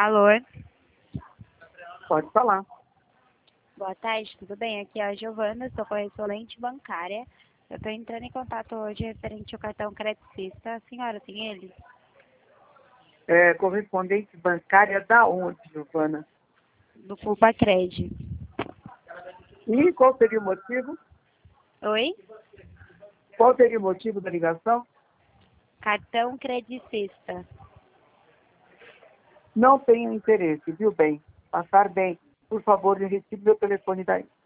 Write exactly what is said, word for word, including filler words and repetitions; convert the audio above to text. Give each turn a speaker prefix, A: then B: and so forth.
A: Alô?
B: Pode falar.
A: Boa tarde, tudo bem? Aqui é a Giovana, sou correspondente bancária. Eu estou entrando em contato hoje referente ao cartão Credicista. A senhora tem ele?
B: É, correspondente bancária da onde, Giovana?
A: Do Culpacred.
B: E qual seria o motivo?
A: Oi?
B: Qual seria o motivo da ligação?
A: Cartão Credicista.
B: Não tenho interesse, viu bem? Passar bem. Por favor, me retire meu telefone daí.